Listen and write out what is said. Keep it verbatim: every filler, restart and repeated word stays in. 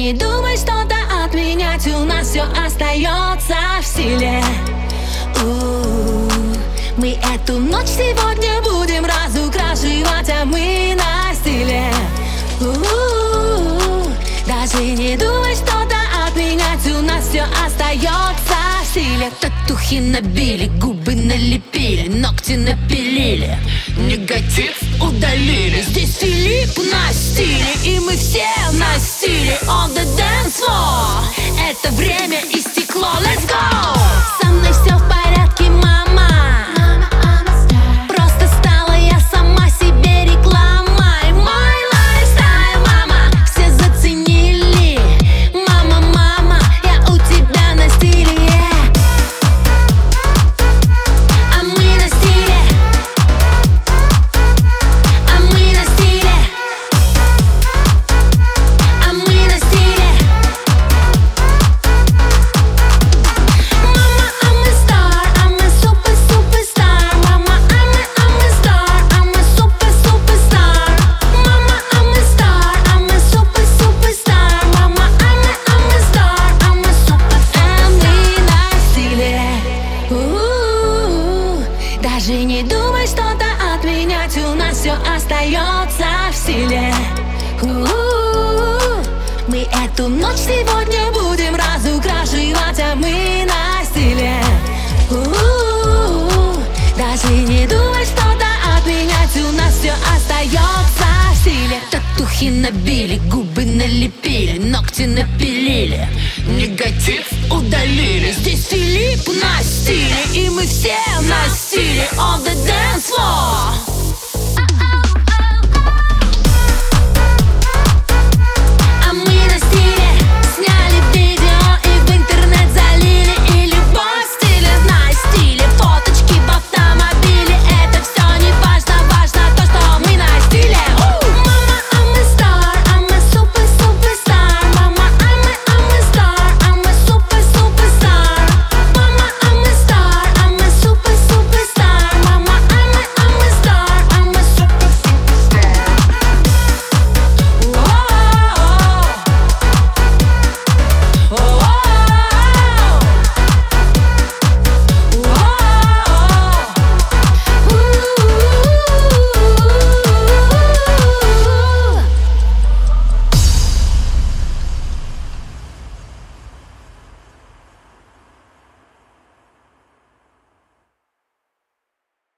не думай что-то отменять, у нас все остается в силе. У-у-у. Мы эту ночь сегодня будем разукрашивать, а мы на стиле. У-у-у. Даже не думай что-то отменять, у нас все остается в силе. Татухи набили, губы налепили, ногти напилили, негатив удалили. Здесь Филипп на стиле, и мы все на стиле. On the dance floor. Это время истекло, let's go! Со мной все в порядке, мама. Просто стала я сама себе рекламой. Мой лайфстайл, мама, все заценили. Мама, мама, я у тебя на стиле, yeah. А мы на стиле. А мы на стиле. А мы на стиле. Мама, I'm a star, I'm a super superstar. Мама, I'm a, I'm a star, I'm a super superstar. Мама, I'm a star, I'm a super superstar. Мама, I'm a, I'm a star, I'm a super superstar. А мы на стиле. У-у-у. Даже не думай что-то отменять, у нас все остается в силе. У-у-у. Мы эту ночь сегодня будем разукрашивать, а мы на стиле. У-у-у. Даже не думай что-то отменять, у нас все остается в силе. Татухи набили, губы налепили, ногти напилили, негатив удалили.